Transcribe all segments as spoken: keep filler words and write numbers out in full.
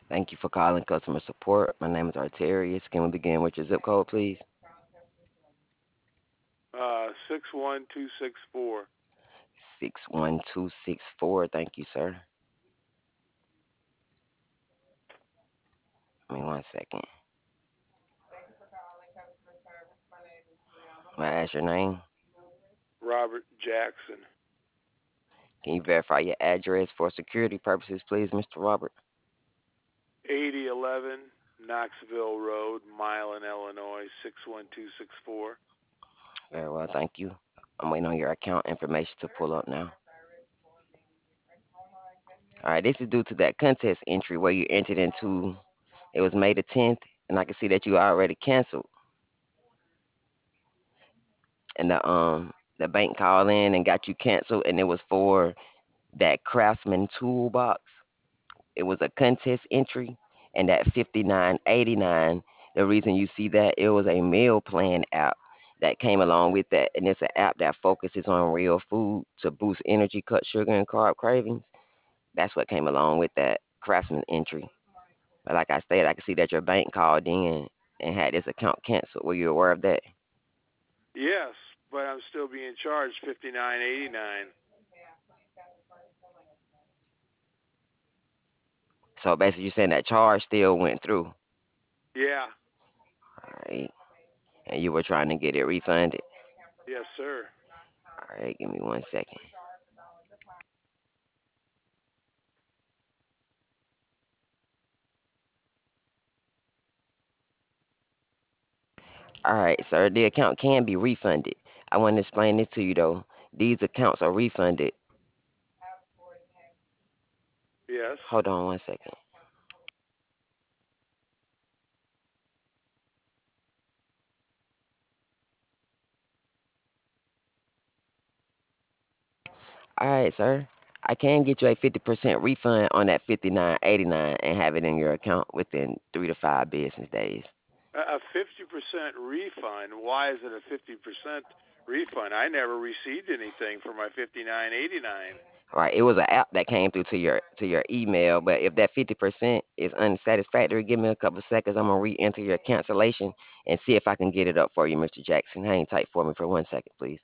Thank you for calling customer support. My name is Arterius. Can we begin with your zip code, please? Uh, six one two six four. six one two six four. Thank you, sir. Give me one second. May I ask your name? Robert Jackson. Can you verify your address for security purposes, please, mister Robert? eighty eleven Knoxville Road, Milan, Illinois, six one two six four. Very well, thank you. I'm waiting on your account information to pull up now. All right, this is due to that contest entry where you entered into. It was May the tenth, and I can see that you already canceled. And the um the bank called in and got you canceled, and it was for that Craftsman toolbox. It was a contest entry, and that fifty-nine eighty-nine. The reason you see that, it was a meal plan app that came along with that, and it's an app that focuses on real food to boost energy, cut sugar and carb cravings. That's what came along with that Craftsman entry. But like I stated, I can see that your bank called in and had this account canceled. Were you aware of that? Yes, but I'm still being charged fifty nine eighty nine. So basically, you're saying that charge still went through. Yeah. All right. And you were trying to get it refunded. Yes, sir. All right, give me one second. All right, sir, the account can be refunded. I want to explain this to you though. These accounts are refunded. Yes. Hold on one second. All right, sir. I can get you a fifty percent refund on that fifty-nine eighty-nine and have it in your account within three to five business days. A fifty percent refund. Why is it a fifty percent refund? I never received anything for my fifty nine eighty nine. Right, it was an app that came through to your to your email, but if that fifty percent is unsatisfactory, give me a couple seconds. I'm gonna re-enter your cancellation and see if I can get it up for you, mister Jackson. Hang tight for me for one second, please.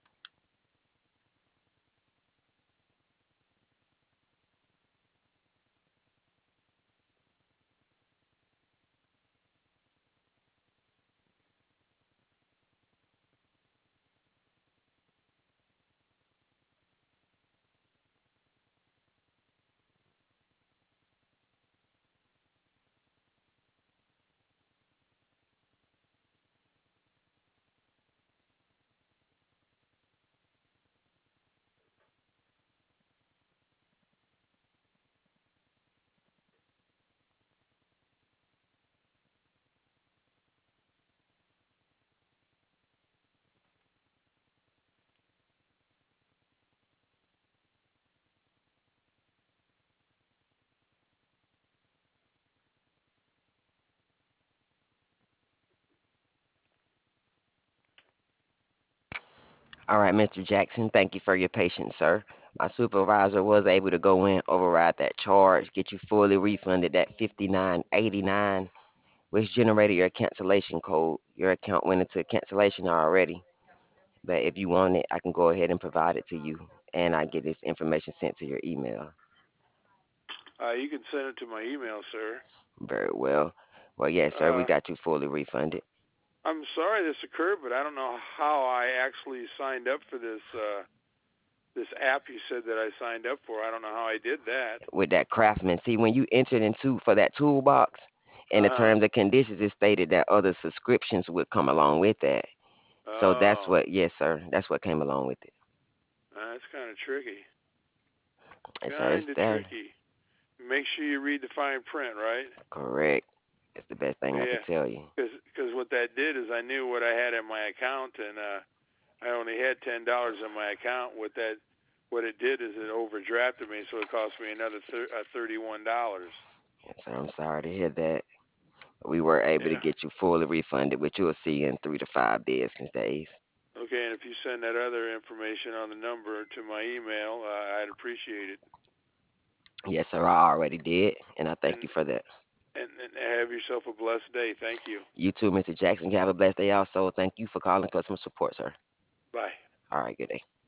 All right, mister Jackson, thank you for your patience, sir. My supervisor was able to go in, override that charge, get you fully refunded that fifty-nine eighty-nine, which generated your cancellation code. Your account went into cancellation already, but if you want it, I can go ahead and provide it to you, and I get this information sent to your email. Uh, you can send it to my email, sir. Very well. Well, yes, sir, we Uh, got you fully refunded. I'm sorry this occurred, but I don't know how I actually signed up for this uh, this app you said that I signed up for. I don't know how I did that. With that craftsman. See, when you entered into for that toolbox, in the Uh huh. terms and conditions, it stated that other subscriptions would come along with that. So that's Oh, what, yes, sir, that's what came along with it. that's kind of tricky. Yes, sir, it's Kind of there. tricky. Make sure you read the fine print, right? Correct. It's the best thing I Yeah, could tell you. because what that did is I knew what I had in my account, and uh, I only had ten dollars in my account. What that what it did is it overdrafted me, so it cost me another thir- uh, thirty one dollars. Yes, sir, I'm sorry to hear that. We were able to Yeah. get you fully refunded, which you'll see in three to five business days. Okay, and if you send that other information on the number to my email, uh, I'd appreciate it. Yes, sir, I already did, and I thank And you for that. And, and have yourself a blessed day. Thank you. You too, Mister Jackson. You have a blessed day also. Thank you for calling customer support, sir. Bye. All right, good day.